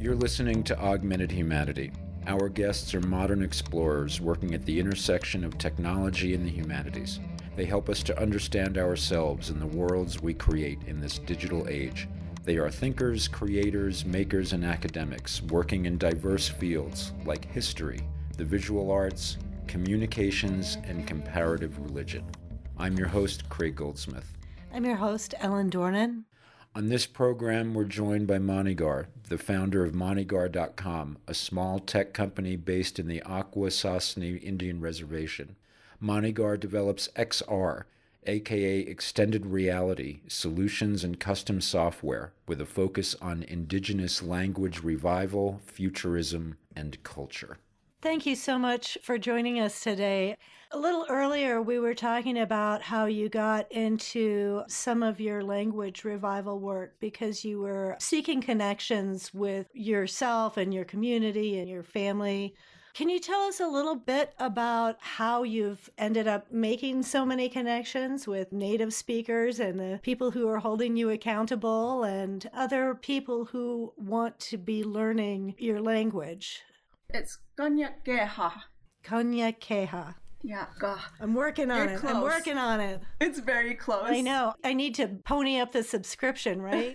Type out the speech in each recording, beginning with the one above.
You're listening to Augmented Humanity. Our guests are modern explorers working at the intersection of technology and the humanities. They help us to understand ourselves and the worlds we create in this digital age. They are thinkers, creators, makers, and academics working in diverse fields like history, the visual arts, communications, and comparative religion. I'm your host, Craig Goldsmith. I'm your host, Ellen Dornan. On this program, we're joined by Monigar, the founder of Monigar.com, a small tech company based in the Akwesasne Indian Reservation. Monigar develops XR, aka Extended Reality, solutions and custom software with a focus on indigenous language revival, futurism, and culture. Thank you so much for joining us today. A little earlier, we were talking about how you got into some of your language revival work because you were seeking connections with yourself and your community and your family. Can you tell us a little bit about how you've ended up making so many connections with native speakers and the people who are holding you accountable and other people who want to be learning your language? It's Kanyakeha. Kanyakeha. Yeah, God. I'm working on it. Close. I'm working on it. It's very close. I know. I need to pony up the subscription, right?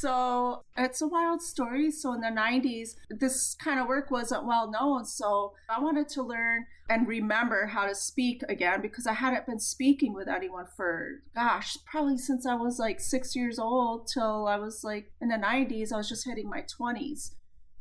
So it's a wild story. So in the 90s, this kind of work wasn't well known. So I wanted to learn and remember how to speak again because I hadn't been speaking with anyone for, probably since I was like 6 years old till I was like in the 90s. I was just hitting my 20s.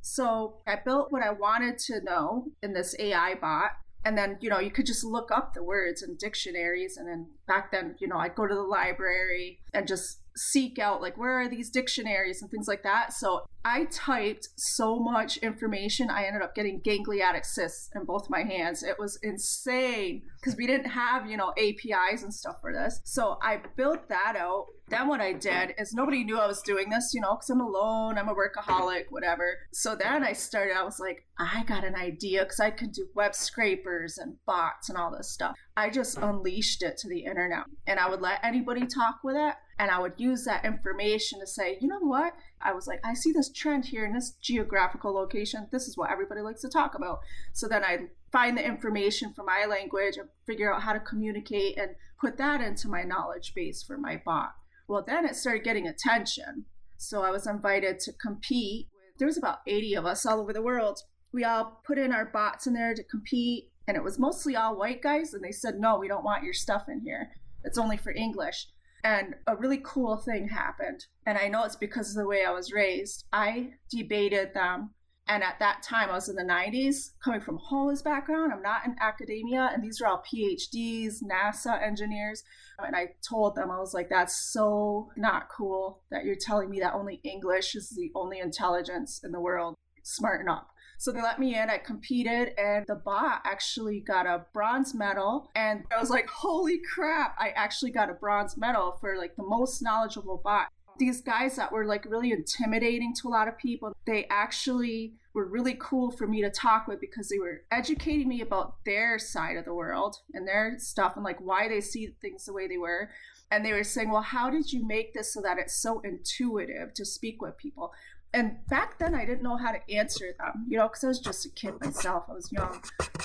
So I built what I wanted to know in this AI bot. And then, you could just look up the words in dictionaries. And then back then, I'd go to the library and just seek out, like, where are these dictionaries and things like that. So I typed so much information, I ended up getting ganglionic cysts in both my hands. It was insane because we didn't have, APIs and stuff for this. So I built that out. Then what I did is nobody knew I was doing this, because I'm alone, I'm a workaholic, whatever. So then I was like, I got an idea because I could do web scrapers and bots and all this stuff. I just unleashed it to the internet and I would let anybody talk with it. And I would use that information to say, you know what? I was like, I see this trend here in this geographical location. This is what everybody likes to talk about. So then I'd find the information for my language and figure out how to communicate and put that into my knowledge base for my bot. Well, then it started getting attention. So I was invited to compete. There was about 80 of us all over the world. We all put in our bots in there to compete. And it was mostly all white guys. And they said, no, we don't want your stuff in here. It's only for English. And a really cool thing happened. And I know it's because of the way I was raised. I debated them. And at that time, I was in the 90s, coming from a homeless background. I'm not in academia. And these are all PhDs, NASA engineers. And I told them, I was like, that's so not cool that you're telling me that only English is the only intelligence in the world. Smarten up. So they let me in, I competed, and the bot actually got a bronze medal. And I was like, holy crap, I actually got a bronze medal for like the most knowledgeable bot. These guys that were like really intimidating to a lot of people, they actually were really cool for me to talk with because they were educating me about their side of the world and their stuff and like why they see things the way they were. And they were saying, well, how did you make this so that it's so intuitive to speak with people? And back then, I didn't know how to answer them, because I was just a kid myself. I was young.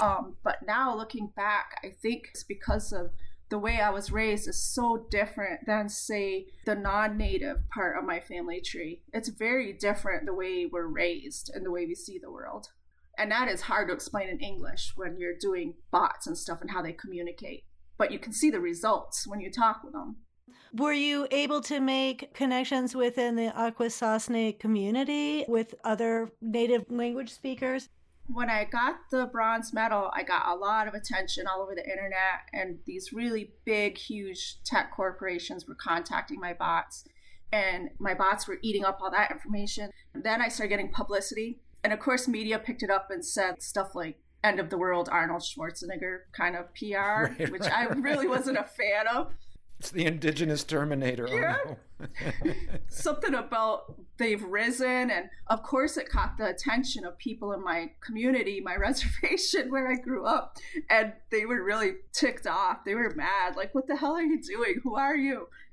But now looking back, I think it's because of the way I was raised is so different than, say, the non-native part of my family tree. It's very different the way we're raised and the way we see the world. And that is hard to explain in English when you're doing bots and stuff and how they communicate. But you can see the results when you talk with them. Were you able to make connections within the Akwesasne community with other native language speakers? When I got the bronze medal, I got a lot of attention all over the internet, and these really big, huge tech corporations were contacting my bots, and my bots were eating up all that information. Then I started getting publicity, and of course, media picked it up and said stuff like, end of the world, Arnold Schwarzenegger kind of PR, which I really wasn't a fan of. It's the indigenous Terminator. Yeah. Oh, no. Something about they've risen. And of course, it caught the attention of people in my community, my reservation where I grew up. And they were really ticked off. They were mad. Like, what the hell are you doing? Who are you?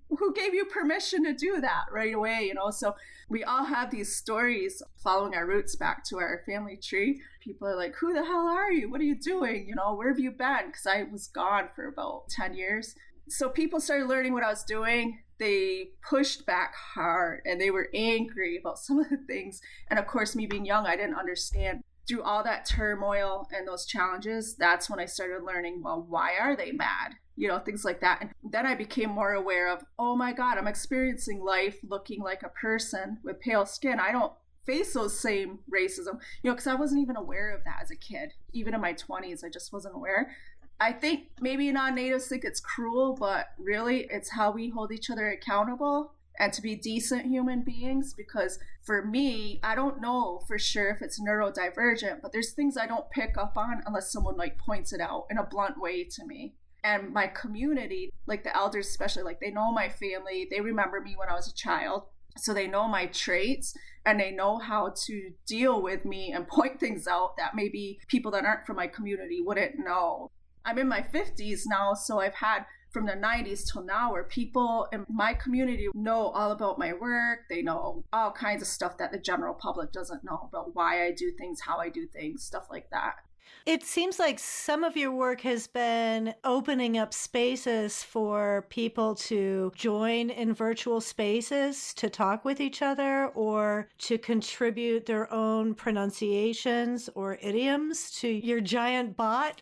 who gave you permission to do that right away, So we all have these stories following our roots back to our family tree. People are like, who the hell are you? What are you doing? Where have you been? Because I was gone for about 10 years. So people started learning what I was doing. They pushed back hard and they were angry about some of the things. And of course, me being young, I didn't understand. Through all that turmoil and those challenges, that's when I started learning, well, why are they mad? Things like that. And then I became more aware of, oh my God, I'm experiencing life looking like a person with pale skin. I don't face those same racism, because I wasn't even aware of that as a kid. Even in my 20s, I just wasn't aware. I think maybe non-natives think it's cruel, but really it's how we hold each other accountable and to be decent human beings. Because for me, I don't know for sure if it's neurodivergent, but there's things I don't pick up on unless someone points it out in a blunt way to me. And my community, the elders especially, they know my family. They remember me when I was a child. So they know my traits and they know how to deal with me and point things out that maybe people that aren't from my community wouldn't know. I'm in my 50s now, so I've had from the 90s till now where people in my community know all about my work. They know all kinds of stuff that the general public doesn't know about why I do things, how I do things, stuff like that. It seems like some of your work has been opening up spaces for people to join in virtual spaces to talk with each other or to contribute their own pronunciations or idioms to your giant bot.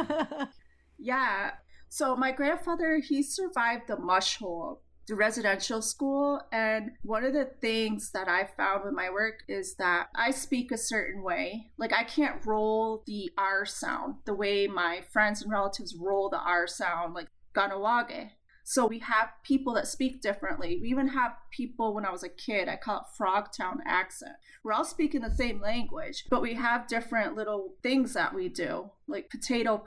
Yeah. So my grandfather, he survived the mush hole, the residential school. And one of the things that I found with my work is that I speak a certain way. I can't roll the R sound the way my friends and relatives roll the R sound, like Ganawage. So we have people that speak differently. We even have people, when I was a kid, I call it Frogtown accent. We're all speaking the same language, but we have different little things that we do, like potato.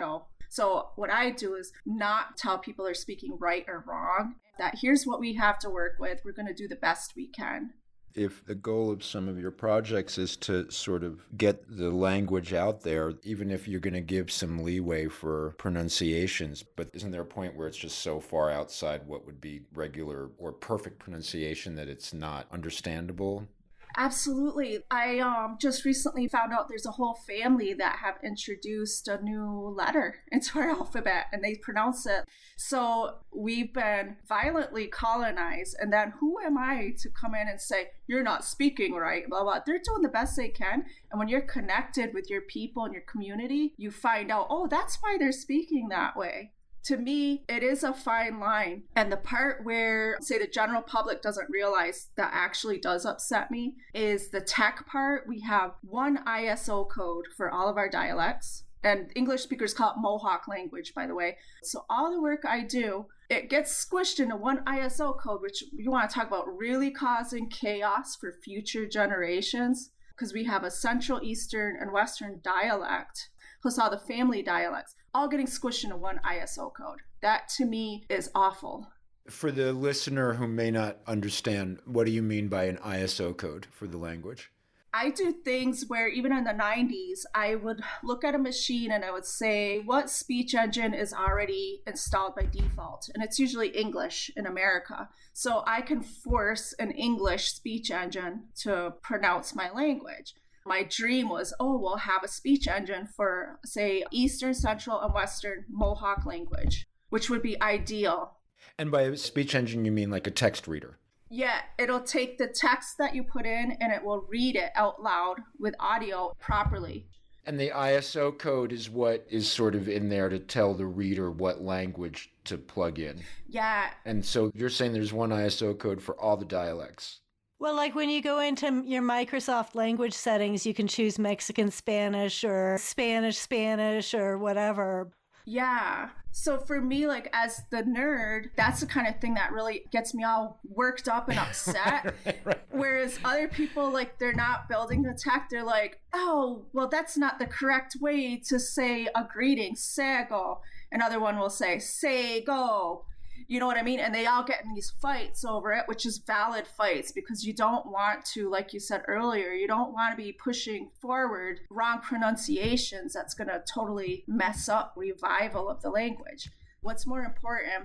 So what I do is not tell people they're speaking right or wrong, that here's what we have to work with. We're going to do the best we can. If the goal of some of your projects is to sort of get the language out there, even if you're going to give some leeway for pronunciations, but isn't there a point where it's just so far outside what would be regular or perfect pronunciation that it's not understandable? Absolutely. I just recently found out there's a whole family that have introduced a new letter into our alphabet and they pronounce it. So we've been violently colonized. And then who am I to come in and say, you're not speaking right, blah, blah. They're doing the best they can. And when you're connected with your people and your community, you find out, oh, that's why they're speaking that way. To me, it is a fine line. And the part where, say, the general public doesn't realize that actually does upset me is the tech part. We have one ISO code for all of our dialects. And English speakers call it Mohawk language, by the way. So all the work I do, it gets squished into one ISO code, which you want to talk about really causing chaos for future generations, because we have a Central, Eastern, and Western dialect, plus all the family dialects, all getting squished into one ISO code. That, to me, is awful. For the listener who may not understand, what do you mean by an ISO code for the language? I do things where even in the 90s, I would look at a machine and I would say, what speech engine is already installed by default? And it's usually English in America. So I can force an English speech engine to pronounce my language. My dream was, we'll have a speech engine for, say, Eastern, Central, and Western Mohawk language, which would be ideal. And by a speech engine, you mean like a text reader? Yeah, it'll take the text that you put in and it will read it out loud with audio properly. And the ISO code is what is sort of in there to tell the reader what language to plug in. Yeah. And so you're saying there's one ISO code for all the dialects? Well, like when you go into your Microsoft language settings, you can choose Mexican Spanish or Spanish or whatever. Yeah. So for me, like as the nerd, that's the kind of thing that really gets me all worked up and upset. Right. Whereas other people, like they're not building the tech. They're like, oh, well, that's not the correct way to say a greeting, sego. Another one will say, sego. You know what I mean? And they all get in these fights over it, which is valid fights, because you don't want to, like you said earlier, you don't want to be pushing forward wrong pronunciations. That's going to totally mess up revival of the language. What's more important,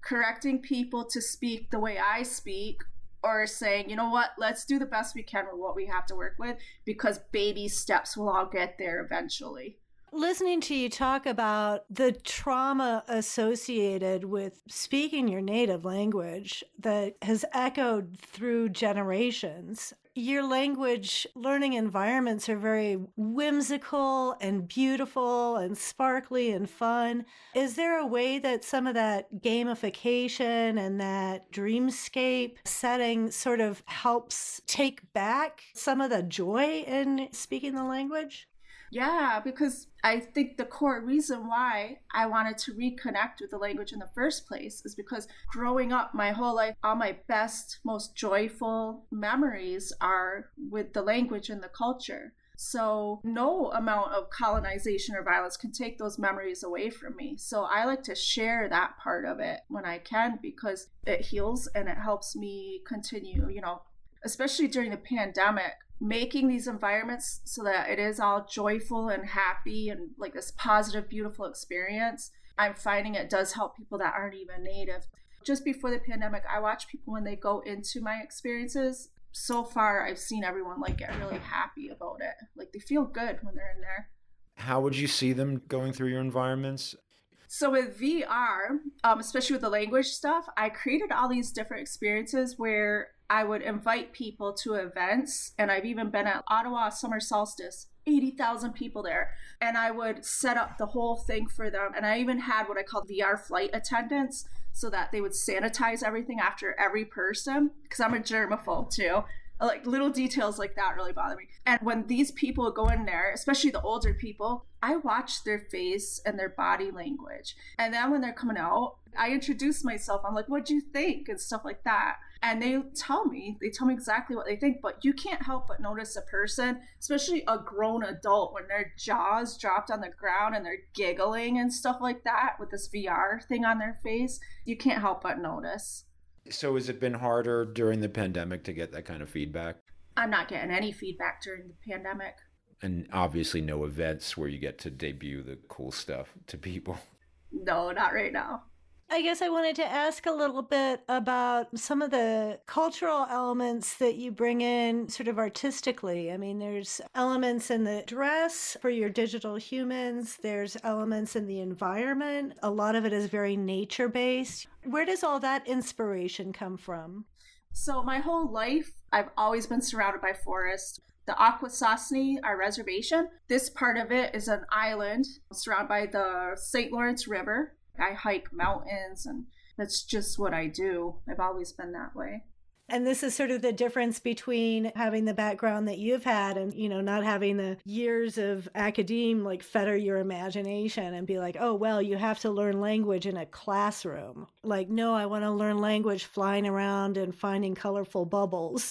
correcting people to speak the way I speak, or saying, you know what, let's do the best we can with what we have to work with, because baby steps will all get there eventually. Listening to you talk about the trauma associated with speaking your native language that has echoed through generations. Your language learning environments are very whimsical and beautiful and sparkly and fun. Is there a way that some of that gamification and that dreamscape setting sort of helps take back some of the joy in speaking the language? Yeah, because I think the core reason why I wanted to reconnect with the language in the first place is because growing up my whole life, all my best, most joyful memories are with the language and the culture. So no amount of colonization or violence can take those memories away from me. So I like to share that part of it when I can, because it heals and it helps me continue, especially during the pandemic, making these environments so that it is all joyful and happy and like this positive, beautiful experience. I'm finding it does help people that aren't even native. Just before the pandemic, I watch people when they go into my experiences. So far, I've seen everyone get really happy about it. Like they feel good when they're in there. How would you see them going through your environments? So with VR, especially with the language stuff, I created all these different experiences where I would invite people to events, and I've even been at Ottawa Summer Solstice, 80,000 people there, and I would set up the whole thing for them. And I even had what I call VR flight attendants, so that they would sanitize everything after every person, because I'm a germaphobe too. Like little details like that really bother me. And when these people go in there, especially the older people, I watch their face and their body language. And then when they're coming out, I introduce myself. I'm like, what'd you think? And stuff like that. And they tell me exactly what they think, but you can't help but notice a person, especially a grown adult, when their jaws dropped on the ground and they're giggling and stuff like that with this VR thing on their face. You can't help but notice. So has it been harder during the pandemic to get that kind of feedback? I'm not getting any feedback during the pandemic. And obviously no events where you get to debut the cool stuff to people. No, not right now. I guess I wanted to ask a little bit about some of the cultural elements that you bring in sort of artistically. I mean, there's elements in the dress for your digital humans. There's elements in the environment. A lot of it is very nature-based. Where does all that inspiration come from? So my whole life, I've always been surrounded by forest. The Akwesasne, our reservation, this part of it is an island surrounded by the St. Lawrence River. I hike mountains, and that's just what I do. I've always been that way. And this is sort of the difference between having the background that you've had and, not having the years of academe fetter your imagination and be like, oh, well, you have to learn language in a classroom. Like, no, I want to learn language flying around and finding colorful bubbles,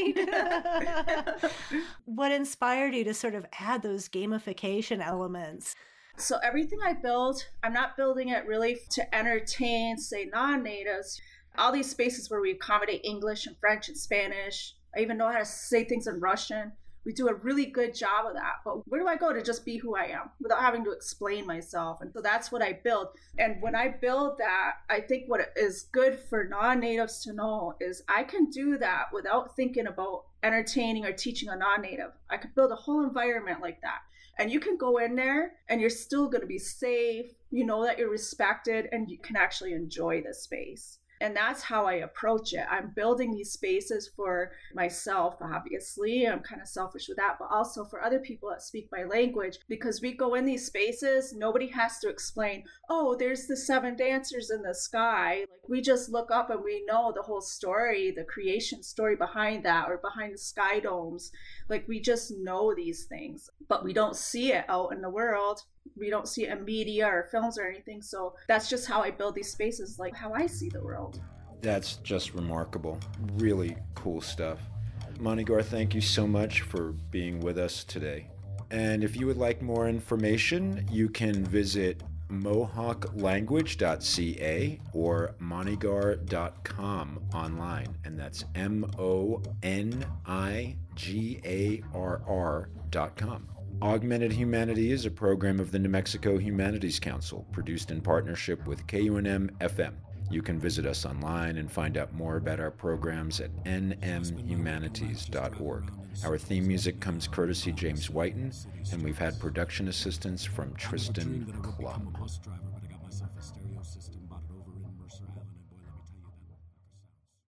right? What inspired you to sort of add those gamification elements? So everything I build, I'm not building it really to entertain, say, non-natives. All these spaces where we accommodate English and French and Spanish. I even know how to say things in Russian. We do a really good job of that. But where do I go to just be who I am without having to explain myself? And so that's what I build. And when I build that, I think what is good for non-natives to know is I can do that without thinking about entertaining or teaching a non-native. I could build a whole environment like that. And you can go in there and you're still going to be safe. You know that you're respected and you can actually enjoy the space. And that's how I approach it. I'm building these spaces for myself, obviously. I'm kind of selfish with that, but also for other people that speak my language, because we go in these spaces, nobody has to explain, oh, there's the 7 dancers in the sky. Like, we just look up and we know the whole story, the creation story behind that, or behind the sky domes. Like, we just know these things, but we don't see it out in the world. We don't see it in media or films or anything. So that's just how I build these spaces, like how I see the world. That's just remarkable. Really cool stuff. Monigar, thank you so much for being with us today. And if you would like more information, you can visit mohawklanguage.ca or monigar.com online. And that's MONIGARR.com. Augmented Humanity is a program of the New Mexico Humanities Council, produced in partnership with KUNM-FM. You can visit us online and find out more about our programs at nmhumanities.org. Our theme music comes courtesy James Whiten, and we've had production assistance from Tristan Klum.